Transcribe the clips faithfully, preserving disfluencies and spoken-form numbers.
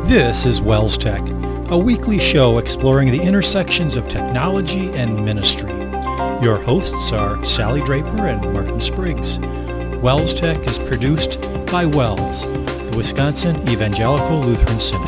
This is Wells Tech, a weekly show exploring the intersections of technology and ministry. Your hosts are Sally Draper and Martin Spriggs. Wells Tech is produced by Wells, the Wisconsin Evangelical Lutheran Synod.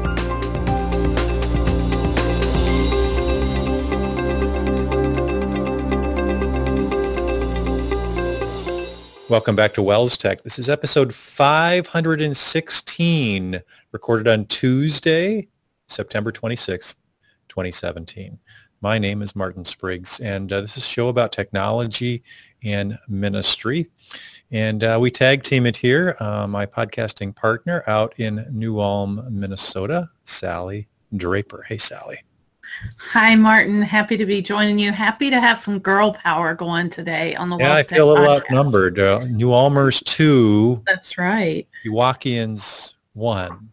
Welcome back to Wells Tech. This is episode five hundred sixteen, recorded on Tuesday, September twenty-sixth, twenty seventeen. My name is Martin Spriggs, and uh, this is a show about technology and ministry. And uh, we tag team it here. Uh, my podcasting partner out in New Ulm, Minnesota, Sally Draper. Hey, Sally. Hi, Martin. Happy to be joining you. Happy to have some girl power going today on the Yeah, Wells I Tech feel a little podcast. outnumbered. Uh, New Ulmers two, That's right. Pewaukee one.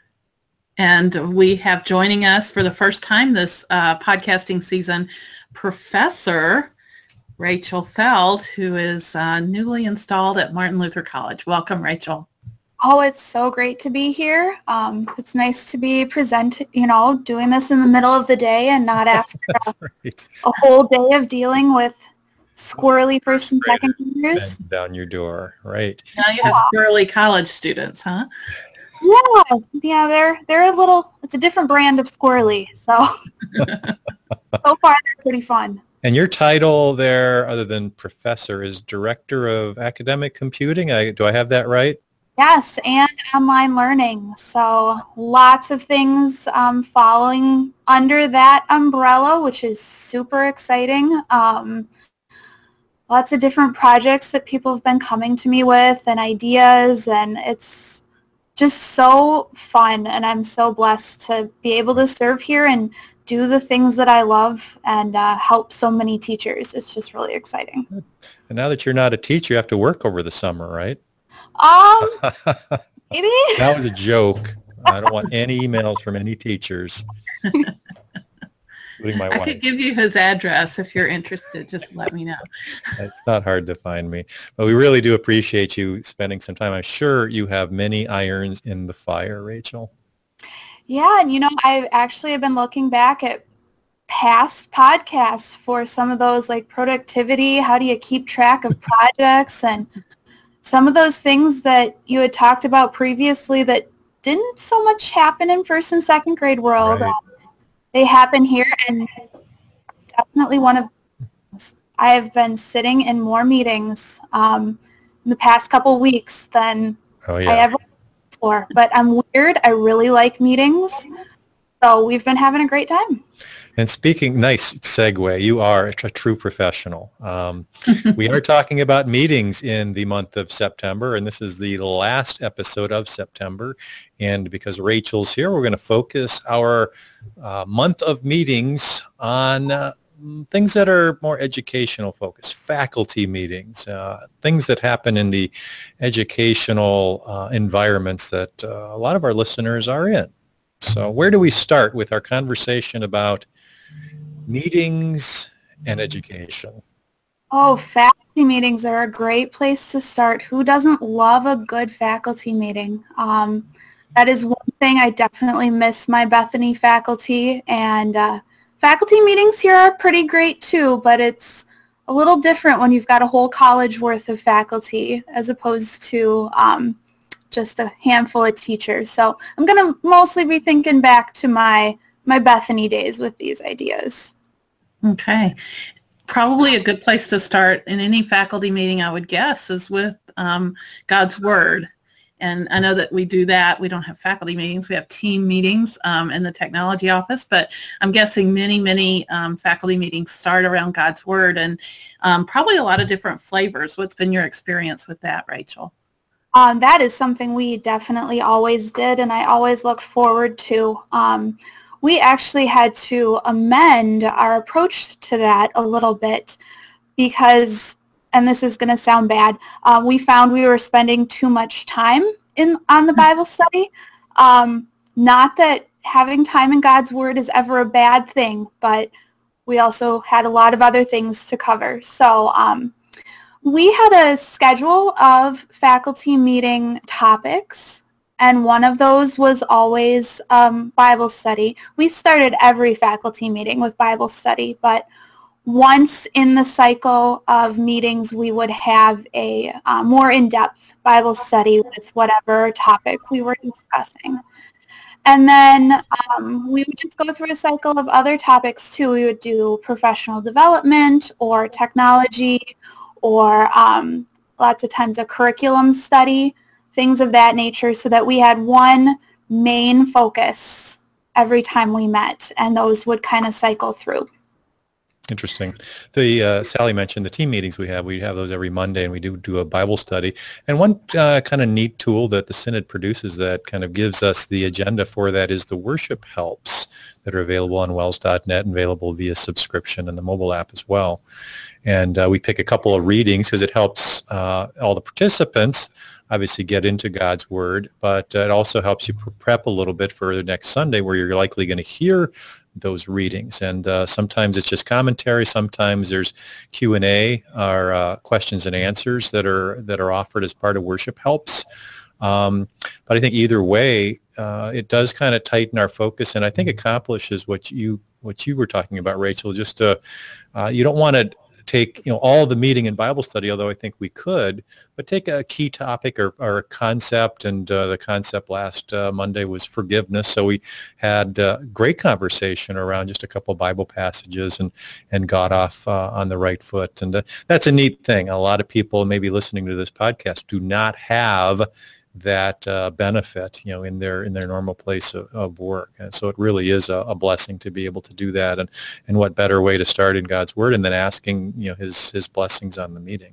And we have joining us for the first time this uh, podcasting season, Professor Rachel Feld, who is uh, newly installed at Martin Luther College. Welcome, Rachel. Oh, it's so great to be here. Um, it's nice to be present, you know, doing this in the middle of the day and not after a, Right. a whole day of dealing with squirrely first and second graders. Bang down your door, right? Now you have squirrely college students, huh? Yeah, yeah, they're they're a little. It's a different brand of squirrely, so so far they're pretty fun. And your title there, other than professor, is Director of Academic Computing. I, do I have that right? Yes, and online learning. So lots of things um, following under that umbrella, which is super exciting. Um, lots of different projects that people have been coming to me with and ideas, and it's just so fun. And I'm so blessed to be able to serve here and do the things that I love and uh, help so many teachers. It's just really exciting. And now that you're not a teacher, you have to work over the summer, right? Um, maybe. That was a joke. I don't want any emails from any teachers, including my I wife. could give you his address if you're interested. Just let me know. It's not hard to find me. But we really do appreciate you spending some time. I'm sure you have many irons in the fire, Rachel. Yeah, and you know, I actually have been looking back at past podcasts for some of those, like productivity, how do you keep track of projects, and some of those things that you had talked about previously that didn't so much happen in first and second grade world. Right. Um, they happen here, and definitely one of I have been sitting in more meetings um, in the past couple weeks than Oh, I yeah. ever before. But I'm weird. I really like meetings. So we've been having a great time. And speaking, nice segue, you are a, tr- true professional. Um, we are talking about meetings in the month of September, and this is the last episode of September. And because Rachel's here, we're going to focus our uh, month of meetings on uh, things that are more educational focused, faculty meetings, uh, things that happen in the educational uh, environments that uh, a lot of our listeners are in. So where do we start with our conversation about meetings and education? Oh, faculty meetings are a great place to start. Who doesn't love a good faculty meeting? Um, that is one thing. I definitely miss my Bethany faculty, and uh, faculty meetings here are pretty great too, but it's a little different when you've got a whole college worth of faculty as opposed to um, just a handful of teachers. So I'm going to mostly be thinking back to my my Bethany days with these ideas. Okay. Probably a good place to start in any faculty meeting, I would guess, is with um, God's Word. And I know that we do that. We don't have faculty meetings. We have team meetings um, in the technology office. But I'm guessing many, many um, faculty meetings start around God's Word, and um, probably a lot of different flavors. What's been your experience with that, Rachel? Um, that is something we definitely always did, and I always looked forward to. Um, we actually had to amend our approach to that a little bit because, and this is going to sound bad, uh, we found we were spending too much time in on the Bible study. Um, not that having time in God's Word is ever a bad thing, but we also had a lot of other things to cover. So um, we had a schedule of faculty meeting topics, and one of those was always um, Bible study. We started every faculty meeting with Bible study, but once in the cycle of meetings, we would have a uh, more in-depth Bible study with whatever topic we were discussing. And then um, we would just go through a cycle of other topics too. We would do professional development or technology or um, lots of times a curriculum study, things of that nature, so that we had one main focus every time we met, and those would kind of cycle through. Interesting. The uh, Sally mentioned the team meetings we have. We have those every Monday, and we do do a Bible study. And one uh, kind of neat tool that the Synod produces that kind of gives us the agenda for that is the worship helps that are available on wells dot net and available via subscription and the mobile app as well. And uh, we pick a couple of readings because it helps uh, all the participants obviously get into God's Word, but uh, it also helps you prep a little bit for the next Sunday where you're likely going to hear those readings. And uh, sometimes it's just commentary. Sometimes there's Q and A or uh, questions and answers that are that are offered as part of worship helps. Um, but I think either way, uh, it does kind of tighten our focus, and I think accomplishes what you what you were talking about, Rachel. Just uh, uh, you don't want to take you know all the meeting and Bible study, although I think we could, but take a key topic or, or a concept, and uh, the concept last uh, Monday was forgiveness. So we had uh, great conversation around just a couple Bible passages and, and got off uh, on the right foot. And uh, that's a neat thing. A lot of people maybe listening to this podcast do not have that uh, benefit, you know, in their in their normal place of, of work. And so it really is a, a blessing to be able to do that. And, and what better way to start in God's Word and then asking, you know, his his blessings on the meeting.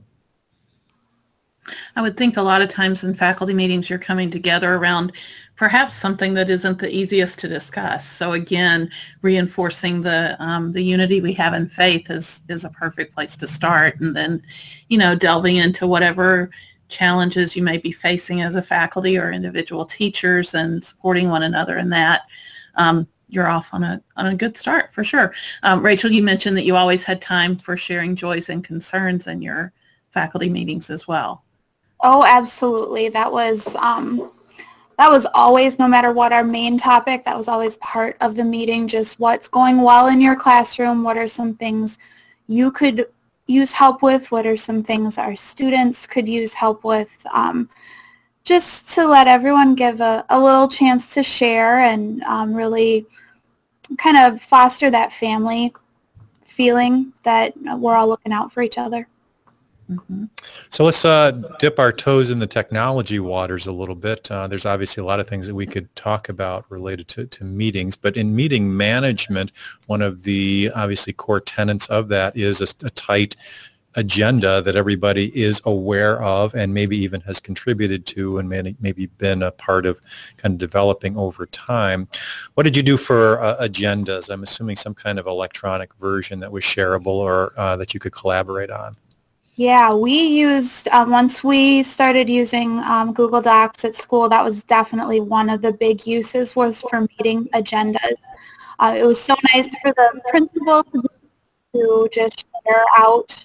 I would think a lot of times in faculty meetings you're coming together around perhaps something that isn't the easiest to discuss. So again, reinforcing the um, the unity we have in faith is is a perfect place to start. And then, you know, delving into whatever challenges you may be facing as a faculty or individual teachers and supporting one another in that, um, you're off on a on a good start for sure. Um, Rachel, you mentioned that you always had time for sharing joys and concerns in your faculty meetings as well. Oh, absolutely. That was um, that was always, no matter what our main topic, that was always part of the meeting. Just what's going well in your classroom. What are some things you could use help with? What are some things our students could use help with? Um, just to let everyone give a, a little chance to share and um, really kind of foster that family feeling that we're all looking out for each other. Mm-hmm. So let's uh, dip our toes in the technology waters a little bit. Uh, there's obviously a lot of things that we could talk about related to, to meetings, but in meeting management, one of the obviously core tenets of that is a, a tight agenda that everybody is aware of and maybe even has contributed to and maybe, maybe been a part of kind of developing over time. What did you do for uh, agendas? I'm assuming some kind of electronic version that was shareable or uh, that you could collaborate on. Yeah, we used, um, once we started using um, Google Docs at school, that was definitely one of the big uses was for meeting agendas. Uh, it was so nice for the principal to, to just share out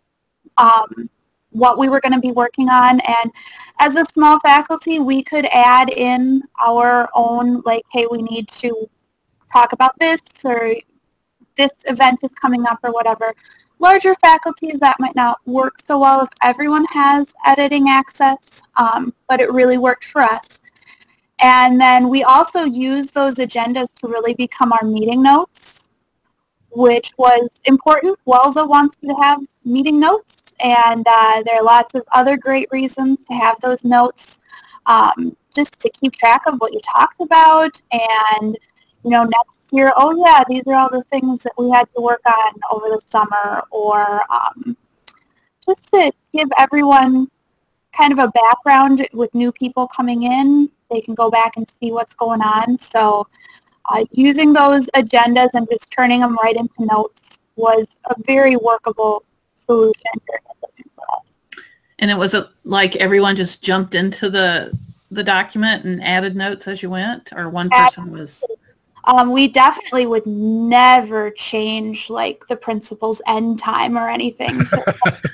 um, what we were going to be working on. And as a small faculty, we could add in our own, like, hey, we need to talk about this, or this event is coming up, or whatever. Larger faculties, that might not work so well if everyone has editing access, um, but it really worked for us. And then we also use those agendas to really become our meeting notes, which was important. WELSA wants you to have meeting notes, and uh, there are lots of other great reasons to have those notes, um, just to keep track of what you talked about, and, you know, next year, oh yeah, these are all the things that we had to work on over the summer, or um, just to give everyone kind of a background with new people coming in. They can go back and see what's going on. So uh, using those agendas and just turning them right into notes was a very workable solution for us. And it was a, like everyone just jumped into the the document and added notes as you went, or one person was... Um, we definitely would never change like the principal's end time or anything. So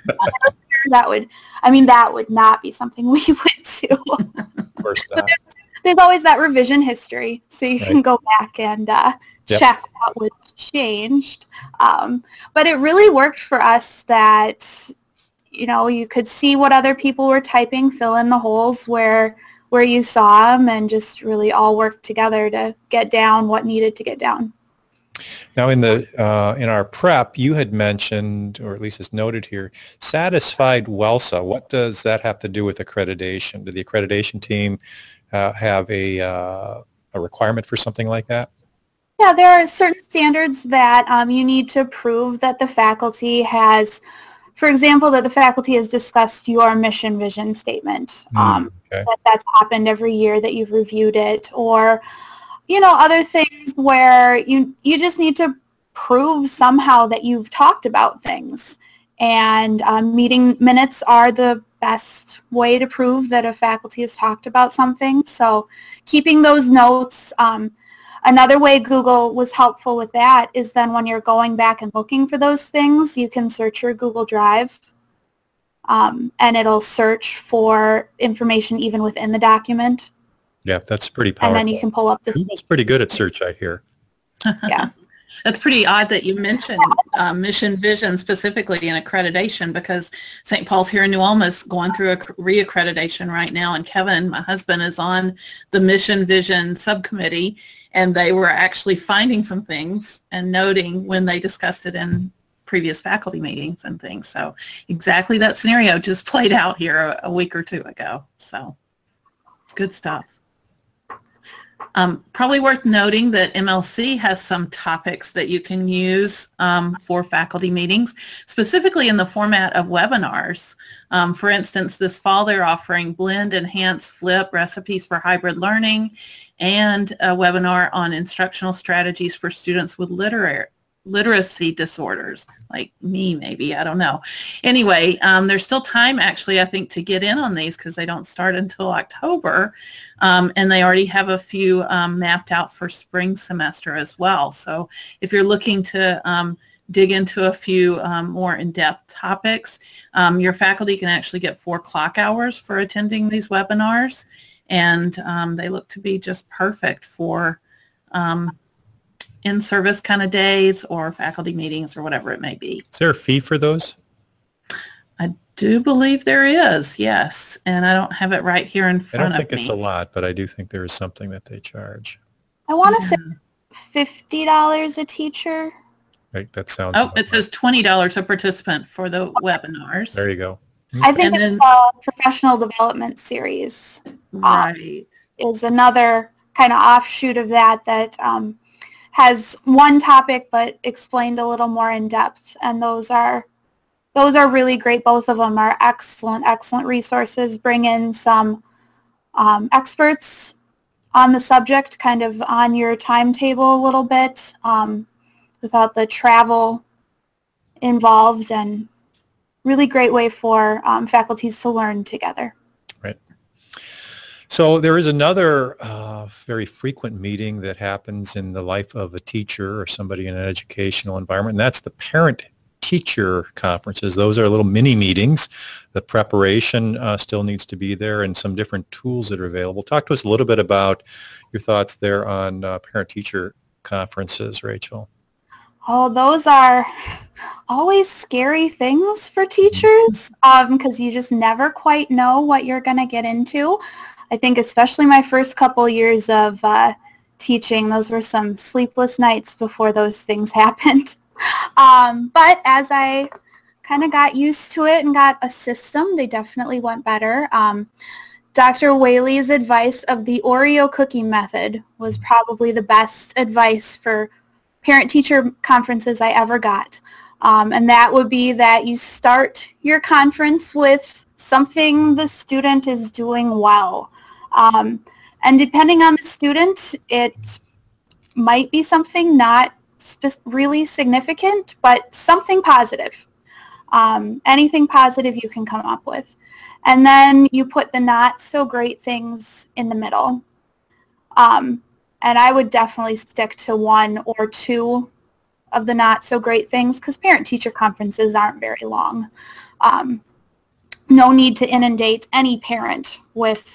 that would, I mean, that would not be something we would do. Of course not. there's always that revision history, so you Right. can go back and uh, Yep. check what was changed. Um, but it really worked for us that, you know, you could see what other people were typing, fill in the holes where where you saw them, and just really all work together to get down what needed to get down. Now, in the uh, in our prep, you had mentioned, or at least it's noted here, satisfied WELSA. What does that have to do with accreditation? Did the accreditation team uh, have a uh, a requirement for something like that? Yeah, there are certain standards that um, you need to prove that the faculty has, for example, that the faculty has discussed your mission vision statement. Mm, Um, okay. that that's happened every year that you've reviewed it, or, you know, other things where you you just need to prove somehow that you've talked about things. And um, meeting minutes are the best way to prove that a faculty has talked about something. So keeping those notes. Um, Another way Google was helpful with that is then when you're going back and looking for those things, you can search your Google Drive, um, and it'll search for information even within the document. Yeah, that's pretty powerful. And then you can pull up the... Google's pretty good at search, I hear. Yeah. That's pretty odd that you mentioned uh, mission vision specifically in accreditation, because Saint Paul's here in New Ulm is going through a reaccreditation right now, and Kevin, my husband, is on the mission vision subcommittee, and they were actually finding some things and noting when they discussed it in previous faculty meetings and things. So exactly that scenario just played out here a, a week or two ago. So good stuff. Um, probably worth noting that M L C has some topics that you can use um, for faculty meetings, specifically in the format of webinars. Um, for instance, this fall they're offering Blend, Enhance, Flip recipes for hybrid learning, and a webinar on instructional strategies for students with literary literacy disorders, like me maybe, I don't know. Anyway, um, there's still time actually, I think, to get in on these because they don't start until October, um, and they already have a few um, mapped out for spring semester as well. So if you're looking to um, dig into a few um, more in-depth topics, um, your faculty can actually get four clock hours for attending these webinars, and um, they look to be just perfect for um, in-service kind of days or faculty meetings or whatever it may be. Is there a fee for those? I do believe there is, yes, and I don't have it right here in I front don't of think me. it's a lot, but I do think there is something that they charge. I want to Yeah. say fifty dollars a teacher. Right, that sounds Oh, about it says twenty dollars a participant for the webinars. There you go. I think And it's then- a professional development series Right. is another kind of offshoot of that that um, has one topic but explained a little more in depth, and those are those are really great. Both of them are excellent, excellent resources. Bring in some um, experts on the subject, kind of on your timetable a little bit, um, without the travel involved, and really great way for um, faculties to learn together. So there is another uh, very frequent meeting that happens in the life of a teacher or somebody in an educational environment, and that's the parent-teacher conferences. Those are little mini meetings. The preparation uh, still needs to be there, and some different tools that are available. Talk to us a little bit about your thoughts there on uh, parent-teacher conferences, Rachel. Oh, those are always scary things for teachers because um, you just never quite know what you're going to get into. I think especially my first couple years of uh, teaching, those were some sleepless nights before those things happened. Um, but as I kind of got used to it and got a system, they definitely went better. Um, Doctor Whaley's advice of the Oreo cookie method was probably the best advice for parent-teacher conferences I ever got. Um, and that would be that you start your conference with something the student is doing well. Um, and depending on the student, it might be something not spe- really significant, but something positive. Um, anything positive you can come up with. And then you put the not so great things in the middle. Um, and I would definitely stick to one or two of the not so great things because parent-teacher conferences aren't very long. Um, no need to inundate any parent with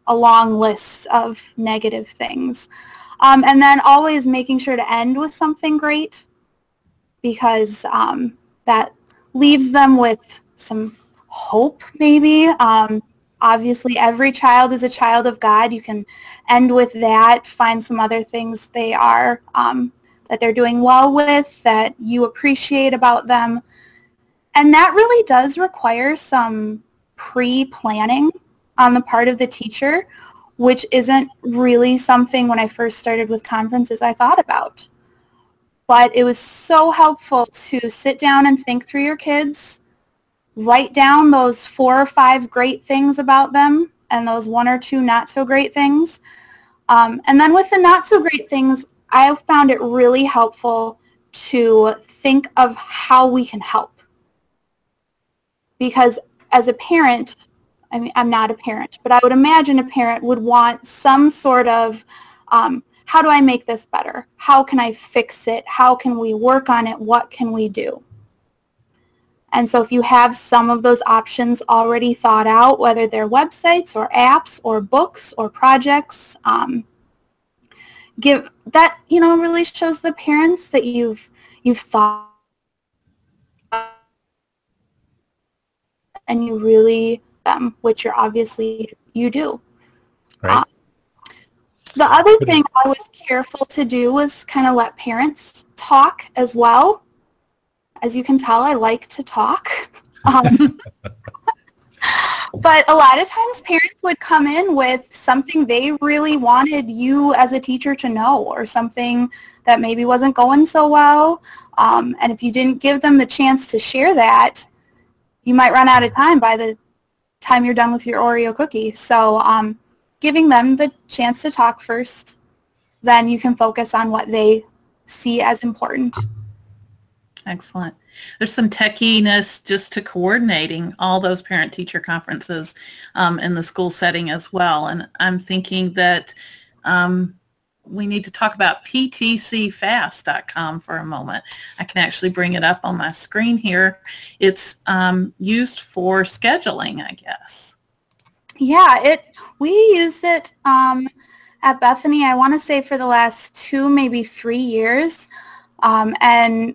a long list of negative things. Um, and then always making sure to end with something great, because um, that leaves them with some hope, maybe. Um, obviously, every child is a child of God. You can end with that, find some other things they are, um, that they're doing well with, that you appreciate about them. And that really does require some pre-planning on the part of the teacher, which isn't really something when I first started with conferences I thought about. But it was so helpful to sit down and think through your kids, write down those four or five great things about them and those one or two not so great things. Um, and then with the not so great things, I found it really helpful to think of how we can help. Because as a parent, I mean, I'm not a parent, but I would imagine a parent would want some sort of, um, how do I make this better? How can I fix it? How can we work on it? What can we do? And so if you have some of those options already thought out, whether they're websites or apps or books or projects, um, give that, you know, really shows the parents that you've you've thought and you really um, which you're obviously you do. Right. Um, the other thing I was careful to do was kind of let parents talk as well. As you can tell, I like to talk. Um, but a lot of times parents would come in with something they really wanted you as a teacher to know, or something that maybe wasn't going so well. Um, and if you didn't give them the chance to share that, you might run out of time by the time you're done with your Oreo cookie. So um, giving them the chance to talk first, then you can focus on what they see as important. Excellent. There's some techiness just to coordinating all those parent-teacher conferences um, in the school setting as well. And I'm thinking that um, we need to talk about P T C fast dot com for a moment. I can actually bring it up on my screen here. It's um, used for scheduling, I guess. Yeah, it. We use it um, at Bethany, I want to say for the last two, maybe three years. Um, and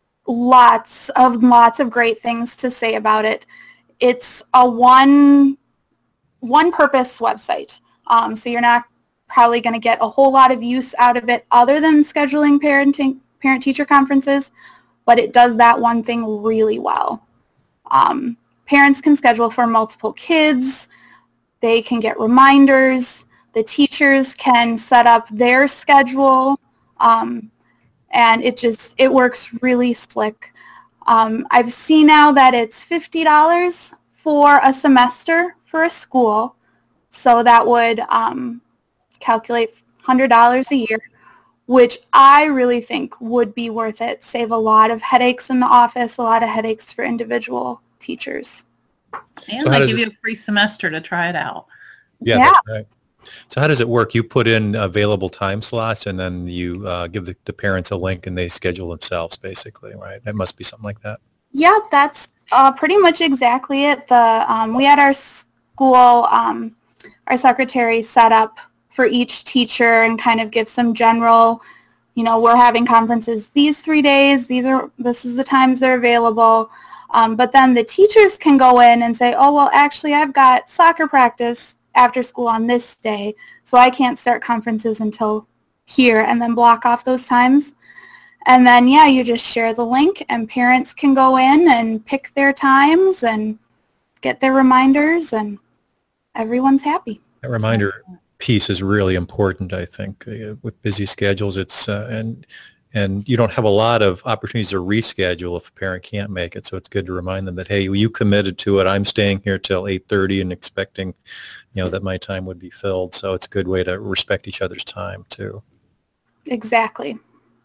lots of lots of great things to say about it. It's a one one purpose website, um, so you're not probably going to get a whole lot of use out of it other than scheduling parenting parent teacher conferences, but it does that one thing really well. Um, parents can schedule for multiple kids. They can get reminders. The teachers can set up their schedule. Um, And it just, it works really slick. Um, I've seen now that it's fifty dollars for a semester for a school. So that would um, calculate one hundred dollars a year, which I really think would be worth it. Save a lot of headaches in the office, a lot of headaches for individual teachers. And So how they does give it- you a free semester to try it out. Yeah, Yeah. that's right. So how does it work? You put in available time slots and then you uh, give the, the parents a link and they schedule themselves basically, right? It must be something like that. Yeah, that's uh, pretty much exactly it. The um, we had our school, um, our secretary set up for each teacher and kind of give some general, you know, we're having conferences these three days. These are this is the times they're available. Um, but then the teachers can go in and say, oh, well, actually, I've got soccer practice after school on this day, so I can't start conferences until here, and then block off those times. And then, yeah, you just share the link, and parents can go in and pick their times and get their reminders, and everyone's happy. That reminder piece is really important, I think. Uh, with busy schedules, it's uh, and and you don't have a lot of opportunities to reschedule if a parent can't make it. So it's good to remind them that, hey, you committed to it. I'm staying here till eight thirty and expecting, you know, that my time would be filled. So it's a good way to respect each other's time too. Exactly.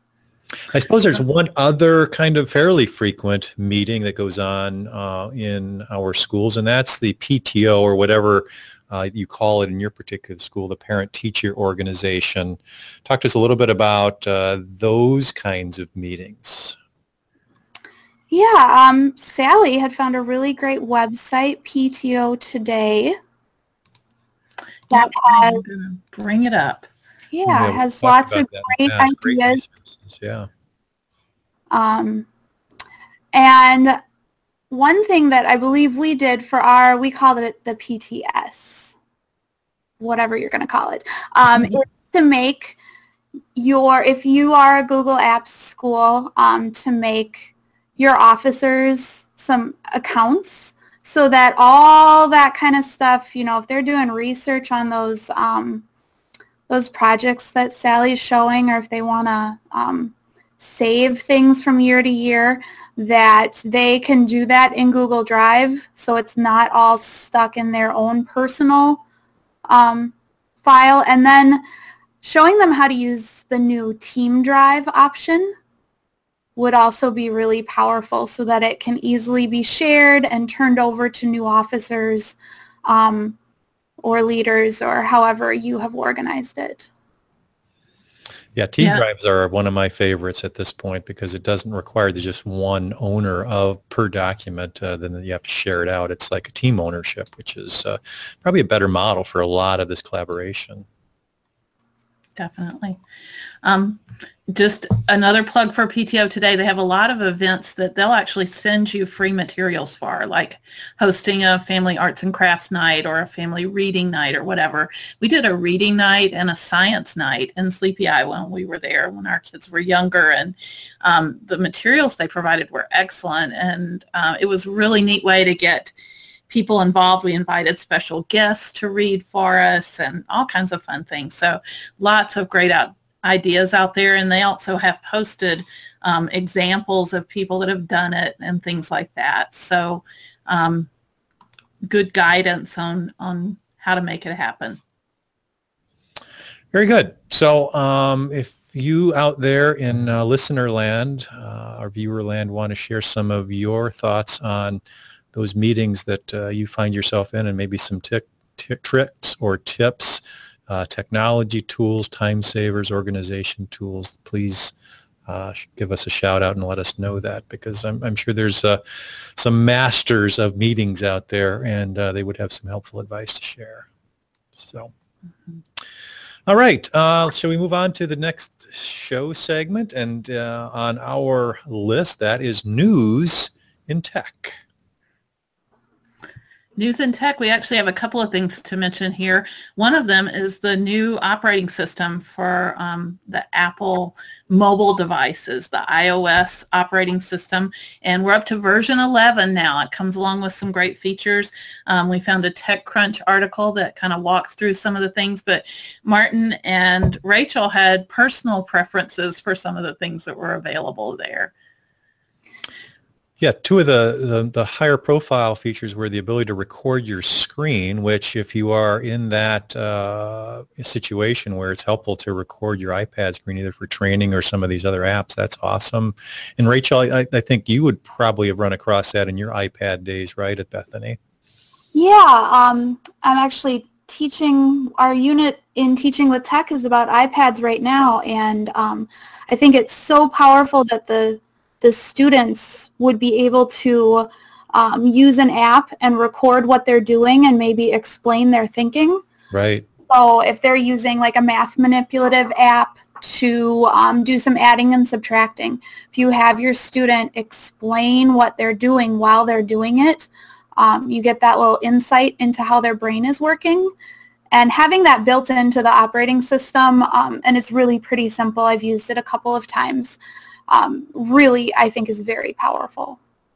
I suppose there's one other kind of fairly frequent meeting that goes on uh, in our schools, and that's the P T O or whatever uh, you call it in your particular school, the parent-teacher organization. Talk to us a little bit about uh, those kinds of meetings. Yeah, um, Sally had found a really great website, P T O Today. that Yep, has, I'm gonna bring it up. yeah, Yeah, we've has talked lots about of that in great the past. Great ideas. resources, yeah. Um, and one thing that I believe we did for our, we called it the P T S, whatever you're going to call it, um, is to make your, if you are a Google Apps school, um, to make your officers some accounts so that all that kind of stuff, you know, if they're doing research on those, um, those projects that Sally's showing, or if they want to um, save things from year to year, that they can do that in Google Drive, so it's not all stuck in their own personal um, file. And then showing them how to use the new Team Drive option would also be really powerful, so that it can easily be shared and turned over to new officers um, or leaders, or however you have organized it. Yeah, Team Yeah. Drives are one of my favorites at this point because it doesn't require the just one owner of per document. Uh, then you have to share it out. It's like a team ownership, which is uh, probably a better model for a lot of this collaboration. Definitely. Um, just another plug for P T O today. They have a lot of events that they'll actually send you free materials for, like hosting a family arts and crafts night or a family reading night or whatever. We did a reading night and a science night in Sleepy Eye when we were there when our kids were younger, and um, the materials they provided were excellent, and uh, it was a really neat way to get people involved. We invited special guests to read for us and all kinds of fun things. So lots of great out ideas out there, and they also have posted um, examples of people that have done it and things like that. So um, good guidance on on how to make it happen. Very good. So um, if you out there in uh, listener land uh, or viewer land want to share some of your thoughts on those meetings that uh, you find yourself in, and maybe some t- t- tricks or tips, uh, technology tools, time savers, organization tools, please uh, give us a shout out and let us know that, because I'm, I'm sure there's uh, some masters of meetings out there, and uh, they would have some helpful advice to share. So, mm-hmm. All right, uh, shall we move on to the next show segment? And uh, on our list, that is news in tech. News in tech, we actually have a couple of things to mention here. One of them is the new operating system for um, the Apple mobile devices, the iOS operating system. And we're up to version eleven now. It comes along with some great features. Um, we found a TechCrunch article that kind of walks through some of the things, but Martin and Rachel had personal preferences for some of the things that were available there. Yeah, two of the, the, the higher profile features were the ability to record your screen, which if you are in that uh, situation where it's helpful to record your iPad screen either for training or some of these other apps, that's awesome. And Rachel, I, I think you would probably have run across that in your iPad days, right, at Bethany? Yeah, um, I'm actually teaching, our unit in Teaching with Tech is about iPads right now, and um, I think it's so powerful that the the students would be able to um, use an app and record what they're doing and maybe explain their thinking. Right. So if they're using like a math manipulative app to um, do some adding and subtracting, if you have your student explain what they're doing while they're doing it, um, you get that little insight into how their brain is working. And having that built into the operating system, um, and it's really pretty simple. I've used it a couple of times. Um, really, I think is very powerful.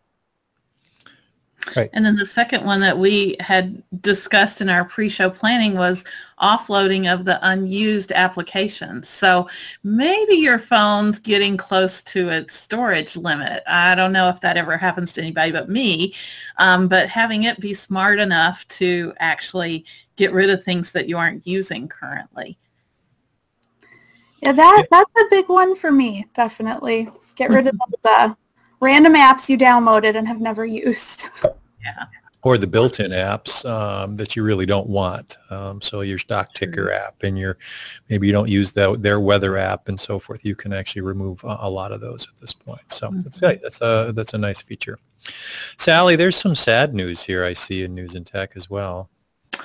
Right. And then the second one that we had discussed in our pre-show planning was offloading of the unused applications. So maybe your phone's getting close to its storage limit. I don't know if that ever happens to anybody but me, um, but having it be smart enough to actually get rid of things that you aren't using currently. Yeah, that that's a big one for me, definitely. Get rid of those uh, random apps you downloaded and have never used. Yeah. Or the built-in apps um, that you really don't want. Um, so your stock ticker app and your, maybe you don't use the, their weather app and so forth. You can actually remove a, a lot of those at this point. So mm-hmm. that's great. That's a, that's a nice feature. Sally, there's some sad news here I see in News and Tech as well.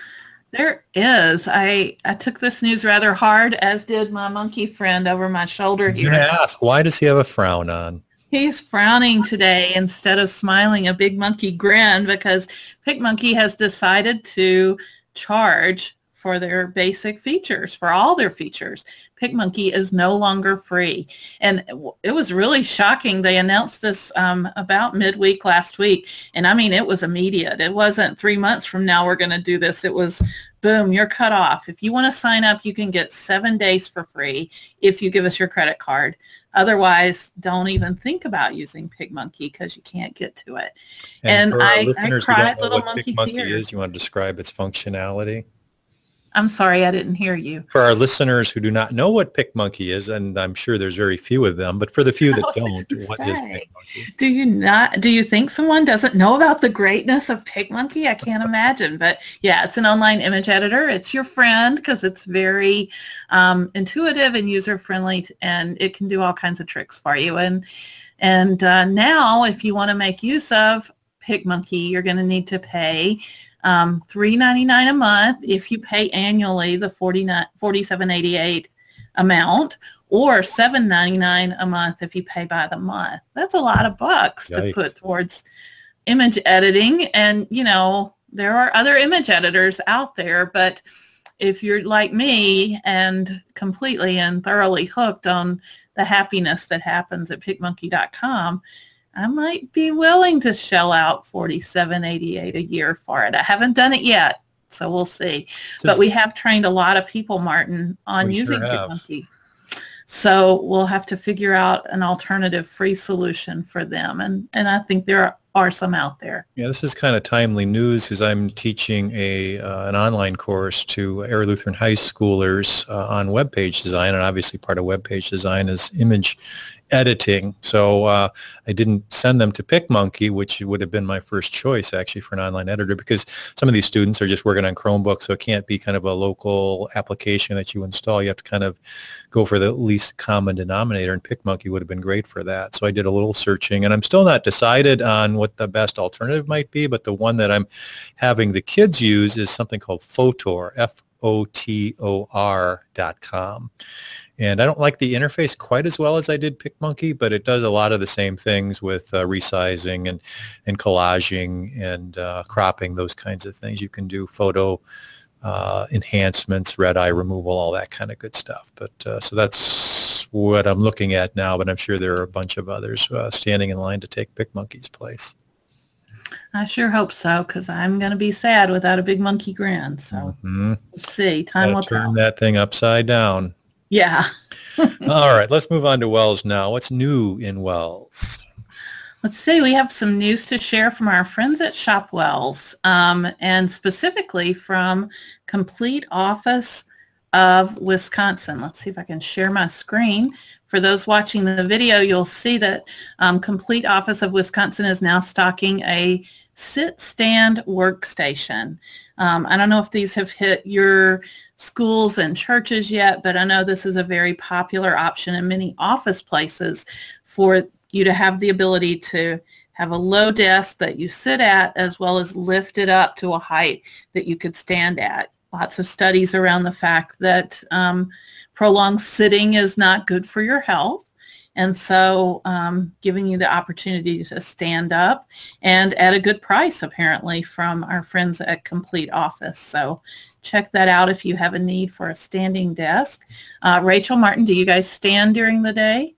There is. I, I took this news rather hard, as did my monkey friend over my shoulder I was here. going to ask, why does he have a frown on? He's frowning today instead of smiling a big monkey grin because PicMonkey has decided to charge for their basic features, for all their features. PicMonkey is no longer free. And it was really shocking. They announced this um, about midweek last week. And I mean, it was immediate. It wasn't three months from now we're going to do this. It was, boom, you're cut off. If you want to sign up, you can get seven days for free if you give us your credit card. Otherwise, don't even think about using PicMonkey because you can't get to it. And, And, for our I, I listeners who cried don't know little what monkey PicMonkey tears. is, you want to describe its functionality? I'm sorry, I didn't hear you. For our listeners who do not know what PicMonkey is, and I'm sure there's very few of them, but for the few that I was don't, gonna what is say. PicMonkey? Do you not? Do you think someone doesn't know about the greatness of PicMonkey? I can't imagine. But yeah, it's an online image editor. It's your friend because it's very um, intuitive and user friendly, and it can do all kinds of tricks for you. And and uh, now, if you want to make use of PicMonkey, you're going to need to pay um, three ninety-nine a month if you pay annually the forty-seven eighty-eight amount, or seven ninety-nine a month if you pay by the month. That's a lot of bucks Yikes. to put towards image editing. And, you know, there are other image editors out there, but if you're like me and completely and thoroughly hooked on the happiness that happens at PicMonkey dot com, I might be willing to shell out forty-seven eighty-eight a year for it. I haven't done it yet, so we'll see. This But is- we have trained a lot of people, Martin, on We sure using have. PicMonkey. So we'll have to figure out an alternative free solution for them. And, and I think there are, are some out there. Yeah, this is kind of timely news because I'm teaching a uh, an online course to Air Lutheran high schoolers uh, on web page design, and obviously part of web page design is image editing. So uh, I didn't send them to PicMonkey, which would have been my first choice actually for an online editor, because some of these students are just working on Chromebooks, so it can't be kind of a local application that you install. You have to kind of go for the least common denominator, and PicMonkey would have been great for that. So I did a little searching, and I'm still not decided on what the best alternative might be, but the one that I'm having the kids use is something called Fotor, F O T O R dot com. And I don't like the interface quite as well as I did PicMonkey, but it does a lot of the same things with uh, resizing and, and collaging and uh, cropping, those kinds of things. You can do photo uh, enhancements, red eye removal, all that kind of good stuff. But uh, so that's what I'm looking at now, but I'm sure there are a bunch of others uh, standing in line to take PicMonkey's place. I sure hope so, because I'm going to be sad without a big monkey grin. So Mm-hmm. let's see. Time will Turn tell. that thing upside down. Yeah. All right, let's move on to Wells now. What's new in Wells? Let's see. We have some news to share from our friends at Shopwells, um, and specifically from Complete Office of Wisconsin. Let's see if I can share my screen. For those watching the video, you'll see that um, Complete Office of Wisconsin is now stocking a sit-stand workstation. Um, I don't know if these have hit your schools and churches yet, but I know this is a very popular option in many office places for you to have the ability to have a low desk that you sit at, as well as lift it up to a height that you could stand at. Lots of studies around the fact that um, prolonged sitting is not good for your health. And so um, giving you the opportunity to stand up, and at a good price, apparently, from our friends at Complete Office. So check that out if you have a need for a standing desk. Uh, Rachel, Martin, do you guys stand during the day?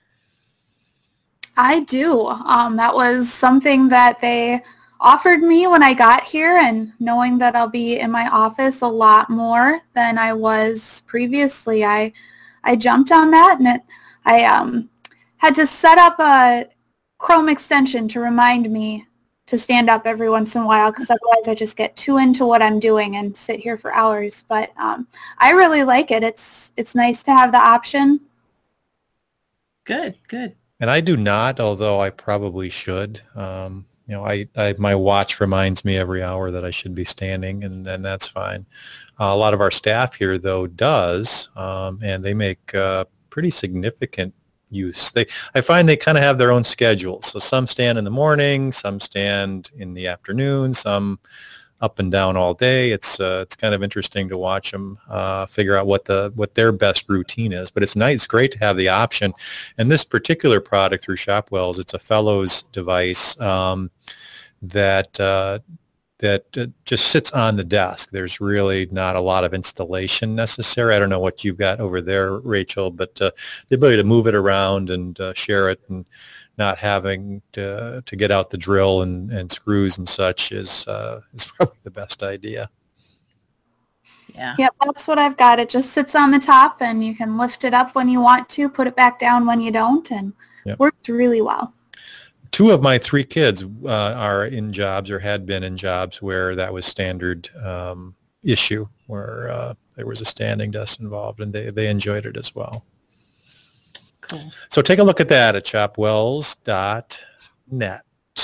I do. Um, that was something that they offered me when I got here, and knowing that I'll be in my office a lot more than I was previously, I I jumped on that, and it, I um, had to set up a Chrome extension to remind me to stand up every once in a while, because otherwise I just get too into what I'm doing and sit here for hours. But um, I really like it. It's it's nice to have the option. Good, good. And I do not, although I probably should. Um, you know, I, I my watch reminds me every hour that I should be standing, and, and that's fine. Uh, a lot of our staff here, though, does, um, and they make uh, pretty significant use. They, I find they kind of have their own schedule. So some stand in the morning, some stand in the afternoon, some up and down all day. It's uh, it's kind of interesting to watch them uh, figure out what the what their best routine is. But it's nice, it's great to have the option. And this particular product through Shopwells, it's a Fellows device um, that uh, that uh, just sits on the desk. There's really not a lot of installation necessary. I don't know what you've got over there, Rachel, but uh, the ability to move it around and uh, share it and not having to, to get out the drill and, and screws and such is uh, is probably the best idea. Yeah. Yep, that's what I've got. It just sits on the top, and you can lift it up when you want to, put it back down when you don't, and Yep. works really well. Two of my three kids uh, are in jobs or had been in jobs where that was standard um, issue, where uh, there was a standing desk involved, and they, they enjoyed it as well. Cool. So take a look at that at shopwells dot net.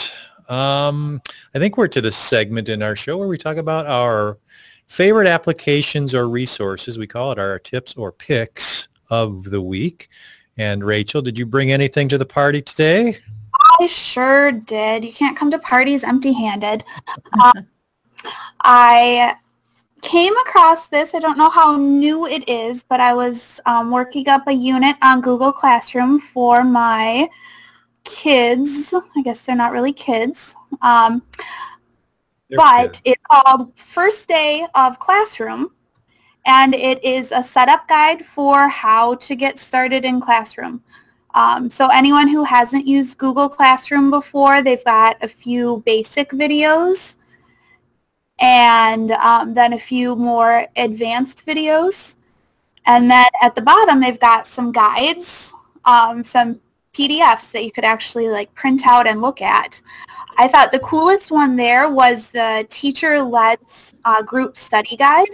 Um, I think we're to the segment in our show where we talk about our favorite applications or resources. We call it our tips or picks of the week. And Rachel, did you bring anything to the party today? I sure did. You can't come to parties empty-handed. Um, I came across this. I don't know how new it is, but I was um, working up a unit on Google Classroom for my kids. I guess they're not really kids. Um, but kids. it's called First Day of Classroom, and it is a setup guide for how to get started in Classroom. Um, so anyone who hasn't used Google Classroom before, they've got a few basic videos and um, then a few more advanced videos. And then at the bottom, they've got some guides, um, some P D Fs that you could actually like print out and look at. I thought the coolest one there was the teacher-led uh, group study guide,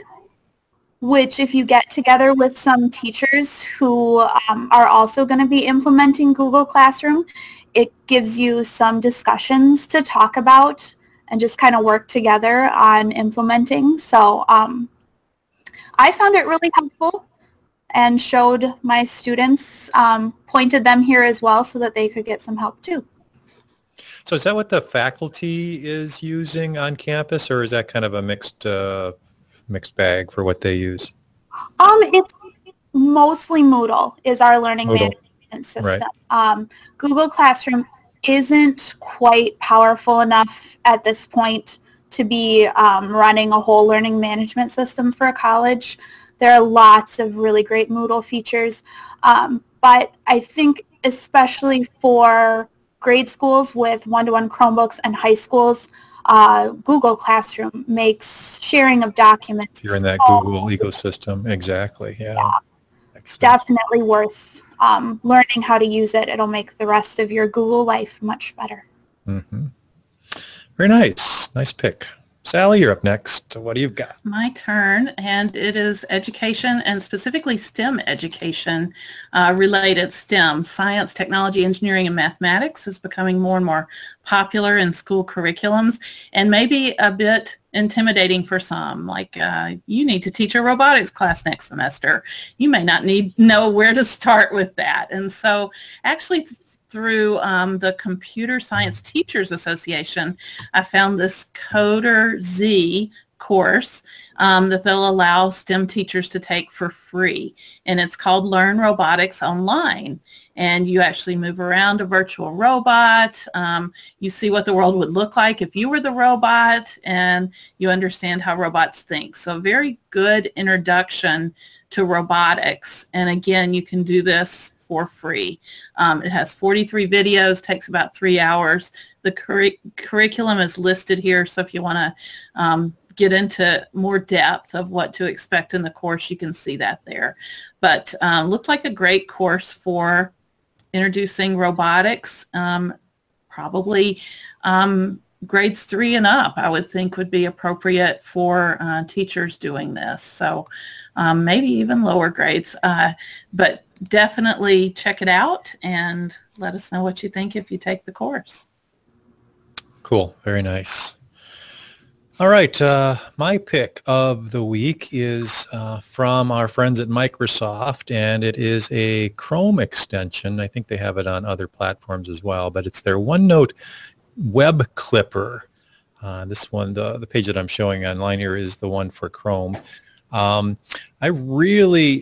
which if you get together with some teachers who um, are also going to be implementing Google Classroom, it gives you some discussions to talk about and just kind of work together on implementing. So um, I found it really helpful and showed my students, um, pointed them here as well so that they could get some help too. So is that what the faculty is using on campus, or is that kind of a mixed uh, mixed bag for what they use? Um, it's mostly Moodle is our learning Moodle. management system. Right. Um, Google Classroom isn't quite powerful enough at this point to be um, running a whole learning management system for a college. There are lots of really great Moodle features, um, but I think especially for grade schools with one-to-one Chromebooks and high schools, uh, Google Classroom makes sharing of documents. If you're in that so Google ecosystem, exactly. Yeah. Yeah. Excellent. definitely worth um, learning how to use it. It'll make the rest of your Google life much better. Mm-hmm. Very nice. Nice pick. Sally, you're up next. What do you got? My turn, and it is education, and specifically STEM education uh, related. STEM, science, technology, engineering, and mathematics is becoming more and more popular in school curriculums, and maybe a bit intimidating for some. Like uh, you need to teach a robotics class next semester. You may not need know where to start with that. And so actually through um, the Computer Science Teachers Association, I found this Coder Z course um, that they'll allow STEM teachers to take for free. And it's called Learn Robotics Online. And you actually move around a virtual robot. Um, you see what the world would look like if you were the robot, and you understand how robots think. So very good introduction to robotics. And again, you can do this for free. Um, it has forty-three videos, takes about three hours. The curri- curriculum is listed here, so if you want to um, get into more depth of what to expect in the course, you can see that there. But um, looked like a great course for introducing robotics. Um, probably um, grades three and up, I would think, would be appropriate for uh, teachers doing this. So um, maybe even lower grades, uh, but definitely check it out and let us know what you think if you take the course. Cool. Very nice. All right. Uh, my pick of the week is uh, from our friends at Microsoft, and it is a Chrome extension. I think they have it on other platforms as well, but it's their OneNote Web Clipper. Uh, this one, the, the page that I'm showing online here is the one for Chrome. Um, I really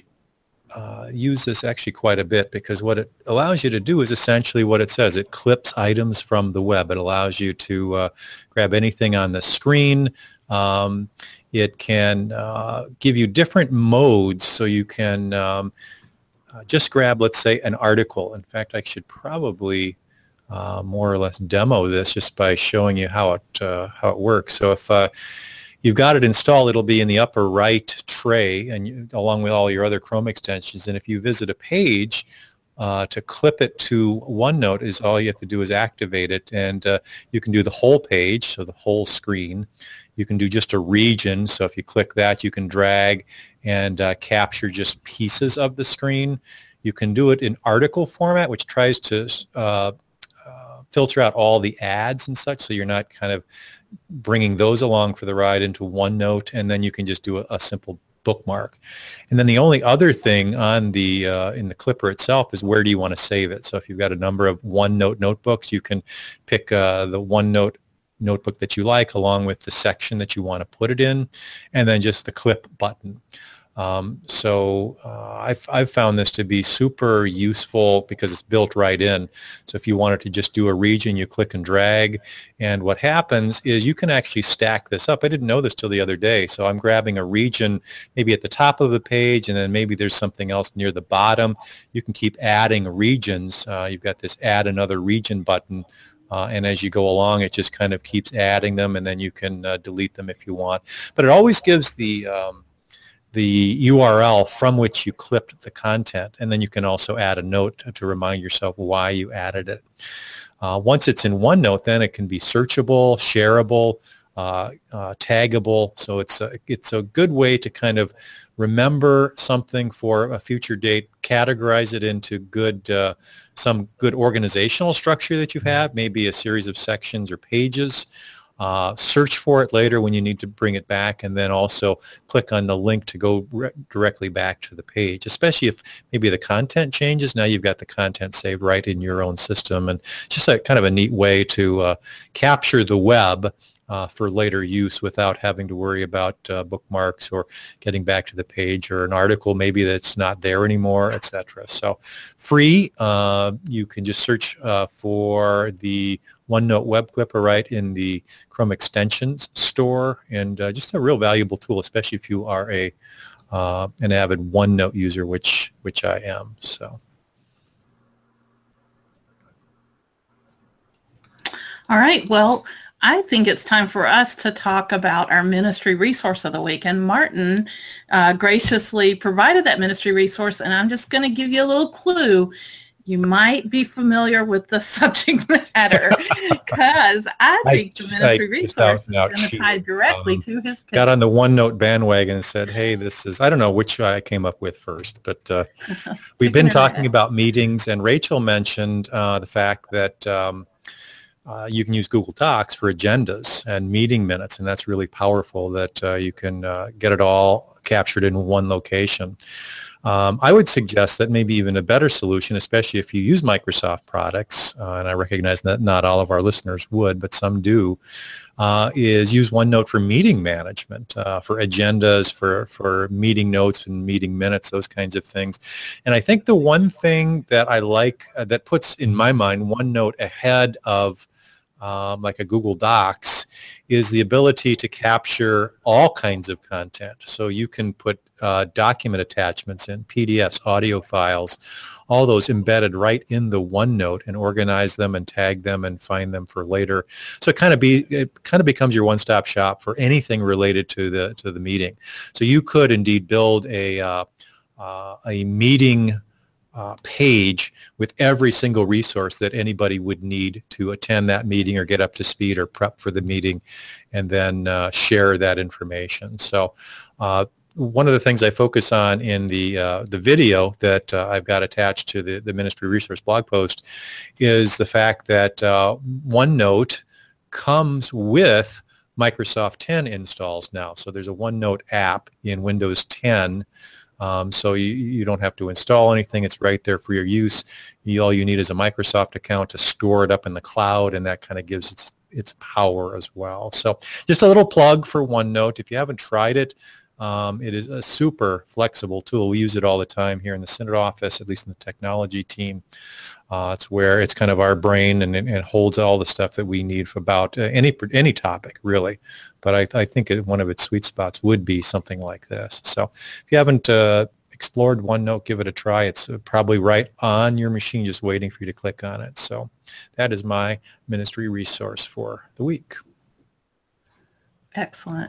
uh, use this actually quite a bit because what it allows you to do is essentially what it says. It clips items from the web. It allows you to uh, grab anything on the screen. Um, it can uh, give you different modes, so you can um, uh, just grab, let's say, an article. In fact, I should probably uh, more or less demo this just by showing you how it uh, how it works. So if uh, you've got it installed, it'll be in the upper right tray, and you, along with all your other Chrome extensions. And if you visit a page, uh, to clip it to OneNote is all you have to do is activate it, and uh, you can do the whole page, so the whole screen. You can do just a region, so if you click that, you can drag and uh, capture just pieces of the screen. You can do it in article format, which tries to uh, uh, filter out all the ads and such, so you're not kind of bringing those along for the ride into OneNote, and then you can just do a, a simple bookmark. And then the only other thing on the uh, in the clipper itself is where do you want to save it. So if you've got a number of OneNote notebooks, you can pick uh, the OneNote notebook that you like along with the section that you want to put it in, and then just the clip button. Um, so uh, I've, I've found this to be super useful because it's built right in. So if you wanted to just do a region, you click and drag, and what happens is you can actually stack this up. I didn't know this till the other day. So I'm grabbing a region maybe at the top of a page, and then maybe there's something else near the bottom. You can keep adding regions. Uh, you've got this add another region button. Uh, and as you go along, it just kind of keeps adding them, and then you can uh, delete them if you want. But it always gives the um, the U R L from which you clipped the content, and then you can also add a note to, to remind yourself why you added it. Uh, once it's in OneNote, then it can be searchable, shareable, uh, uh, taggable. So it's a, it's a good way to kind of remember something for a future date, categorize it into good uh, some good organizational structure that you have, maybe a series of sections or pages. Uh, search for it later when you need to bring it back, and then also click on the link to go re- directly back to the page, especially if maybe the content changes. Now you've got the content saved right in your own system, and just a kind of a neat way to uh, capture the web Uh, for later use without having to worry about uh, bookmarks or getting back to the page or an article maybe that's not there anymore, et cetera. So free, uh, you can just search uh, for the OneNote web clipper right in the Chrome extensions store, and uh, just a real valuable tool, especially if you are a uh, an avid OneNote user, which which I am. So. All right. Well, I think it's time for us to talk about our ministry resource of the week. And Martin uh, graciously provided that ministry resource, and I'm just going to give you a little clue. You might be familiar with the subject matter because I think I, the ministry I resource is going to tie directly um, to his picture. Got on the OneNote bandwagon and said, hey, this is, I don't know which I came up with first, but uh, we've been talking about meetings, and Rachel mentioned uh, the fact that um, Uh, you can use Google Docs for agendas and meeting minutes, and that's really powerful that uh, you can uh, get it all captured in one location. Um, I would suggest that maybe even a better solution, especially if you use Microsoft products, uh, and I recognize that not all of our listeners would, but some do, uh, is use OneNote for meeting management, uh, for agendas, for, for meeting notes and meeting minutes, those kinds of things. And I think the one thing that I like, uh, that puts, in my mind, OneNote ahead of Um, like a Google Docs, is the ability to capture all kinds of content. So you can put uh, document attachments in, P D Fs, audio files, all those embedded right in the OneNote, and organize them and tag them and find them for later. So it kind of be it kind of becomes your one-stop shop for anything related to the to the meeting. So you could indeed build a uh, uh, a meeting Uh, page with every single resource that anybody would need to attend that meeting or get up to speed or prep for the meeting, and then uh, share that information. So uh, one of the things I focus on in the uh, the video that uh, I've got attached to the, the ministry resource blog post is the fact that uh, OneNote comes with Microsoft ten installs now. So there's a OneNote app in Windows ten. Um, so you, you don't have to install anything. It's right there for your use. You, all you need is a Microsoft account to store it up in the cloud, and that kind of gives it its power as well. So just a little plug for OneNote. If you haven't tried it, um, it is a super flexible tool. We use it all the time here in the Synod office, at least in the technology team. Uh, it's where it's kind of our brain, and it holds all the stuff that we need for about uh, any any topic, really. But I, I think it, one of its sweet spots would be something like this. So if you haven't uh, explored OneNote, give it a try. It's probably right on your machine, just waiting for you to click on it. So that is my ministry resource for the week. Excellent.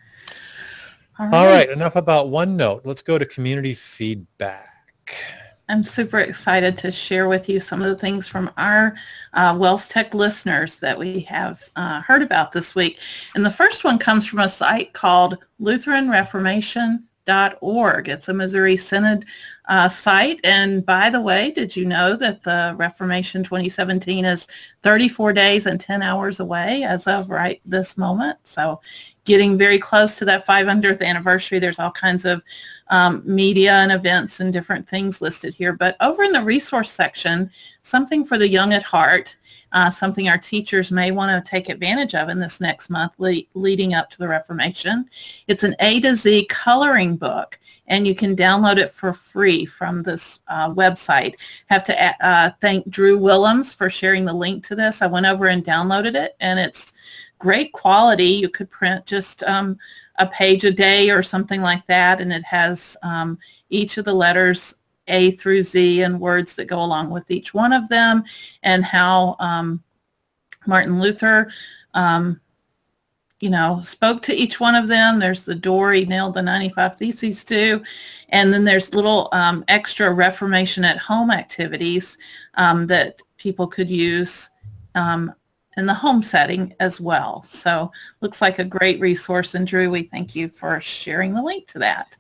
All right. All right, enough about OneNote. Let's go to community feedback. I'm super excited to share with you some of the things from our uh, Wells Tech listeners that we have uh, heard about this week. And the first one comes from a site called Lutheran Reformation dot org. It's a Missouri Synod uh, site. And by the way, did you know that the Reformation twenty seventeen is thirty-four days and ten hours away as of right this moment? So getting very close to that five hundredth anniversary. There's all kinds of um, media and events and different things listed here. But over in the resource section, something for the young at heart, uh, something our teachers may want to take advantage of in this next month le- leading up to the Reformation. It's an A to Z coloring book, and you can download it for free from this uh, website. Have to uh, thank Drew Willems for sharing the link to this. I went over and downloaded it, and it's great quality. You could print just um, a page a day or something like that, and it has um, each of the letters A through Z and words that go along with each one of them, and how um, Martin Luther, um, you know, spoke to each one of them. There's the door he nailed the ninety-five Theses to, and then there's little um, extra Reformation at home activities um, that people could use um, in the home setting as well. So looks like a great resource. And Drew, we thank you for sharing the link to that.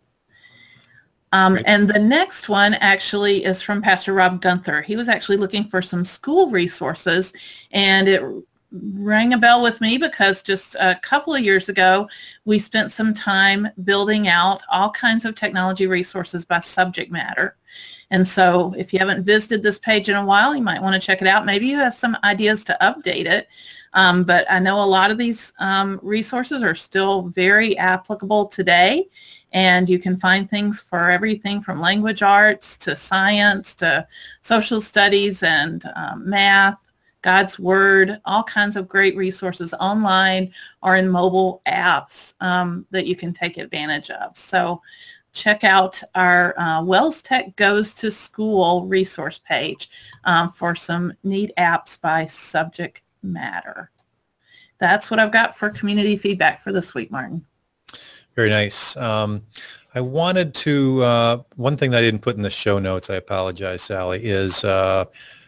Um, and the next one actually is from Pastor Rob Gunther. He was actually looking for some school resources, and it rang a bell with me because just a couple of years ago, we spent some time building out all kinds of technology resources by subject matter. And so if you haven't visited this page in a while, you might want to check it out. Maybe you have some ideas to update it. Um, but I know a lot of these um, resources are still very applicable today. And you can find things for everything from language arts to science to social studies and um, math, God's Word, all kinds of great resources online or in mobile apps um, that you can take advantage of. So check out our uh, Wells Tech Goes to School resource page um, for some neat apps by subject matter. That's what I've got for community feedback for this week, Martin. Very nice. Um, I wanted to, uh, one thing that I didn't put in the show notes, I apologize, Sally, is uh,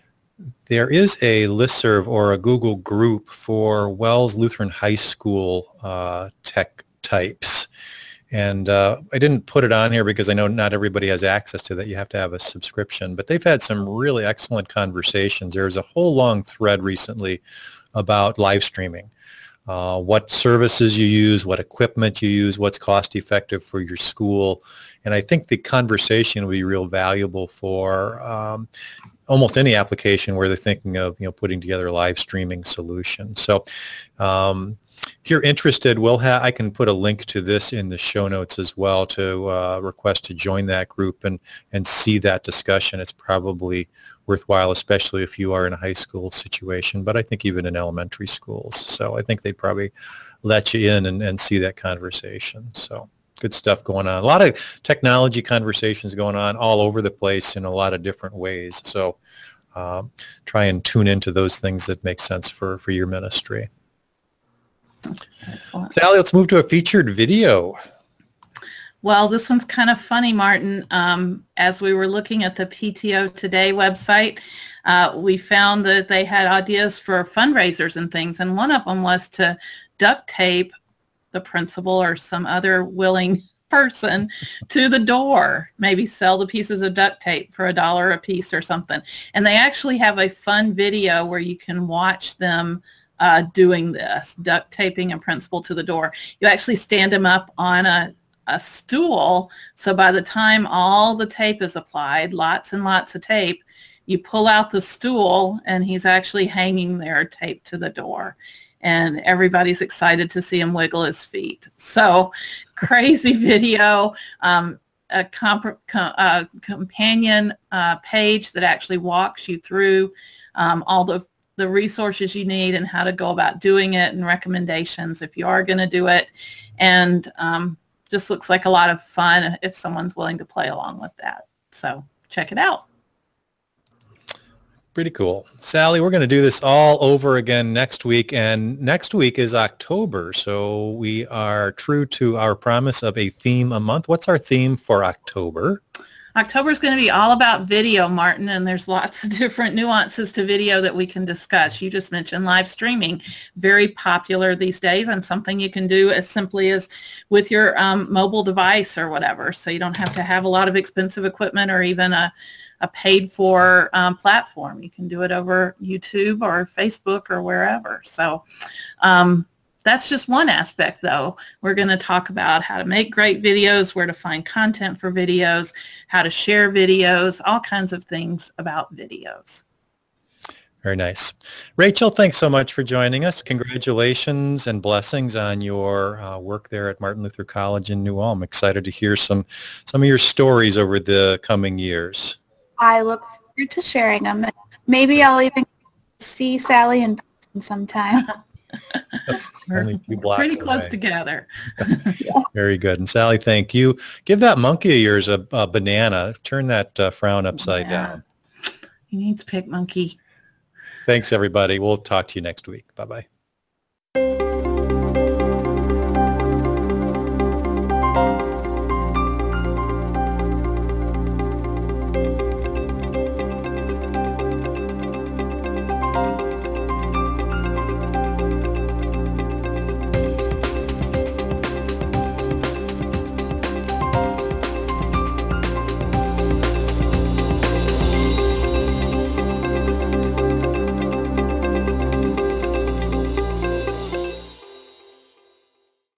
there is a listserv or a Google group for Wells Lutheran High School uh, tech types. And uh, I didn't put it on here because I know not everybody has access to that. You have to have a subscription. But they've had some really excellent conversations. There's a whole long thread recently about live streaming. Uh, what services you use, what equipment you use, what's cost effective for your school. And I think the conversation will be real valuable for um, almost any application where they're thinking of, you know, putting together a live streaming solution. So um, if you're interested, we'll ha- I can put a link to this in the show notes as well to uh, request to join that group and, and see that discussion. It's probably worthwhile, especially if you are in a high school situation, but I think even in elementary schools. So I think they'd probably let you in and, and see that conversation. So good stuff going on. A lot of technology conversations going on all over the place in a lot of different ways. So um, try and tune into those things that make sense for, for your ministry. Excellent. Sally, let's move to a featured video. Well, this one's kind of funny, Martin. Um, as we were looking at the P T O Today website, uh, we found that they had ideas for fundraisers and things, and one of them was to duct tape the principal or some other willing person to the door, maybe sell the pieces of duct tape for a dollar a piece or something. And they actually have a fun video where you can watch them uh, doing this, duct taping a principal to the door. You actually stand him up on a a stool, so by the time all the tape is applied, lots and lots of tape, you pull out the stool and he's actually hanging there taped to the door. and everybody's excited to see him wiggle his feet. So crazy video. Um, a, comp- com- a companion uh, page that actually walks you through um, all the, the resources you need and how to go about doing it and recommendations if you are going to do it. And um, just looks like a lot of fun if someone's willing to play along with that. So check it out. Pretty cool. Sally, we're going to do this all over again next week, and next week is October, so we are true to our promise of a theme a month. What's our theme for October? October is going to be all about video, Martin, and there's lots of different nuances to video that we can discuss. You just mentioned live streaming, very popular these days, and something you can do as simply as with your um, mobile device or whatever, so you don't have to have a lot of expensive equipment or even a a paid for um, platform. You can do it over YouTube or Facebook or wherever. So um, that's just one aspect, though. We're going to talk about how to make great videos, where to find content for videos, how to share videos, all kinds of things about videos. Very nice. Rachel, thanks so much for joining us. Congratulations and blessings on your uh, work there at Martin Luther College in New Ulm. Excited to hear some, some of your stories over the coming years. I look forward to sharing them. Maybe I'll even see Sally in person sometime. That's We're only a few blocks pretty close away. together. Very good. And Sally, thank you. Give that monkey of yours a, a banana. Turn that uh, frown upside Yeah. down. He needs Pick Monkey. Thanks, everybody. We'll talk to you next week. Bye-bye.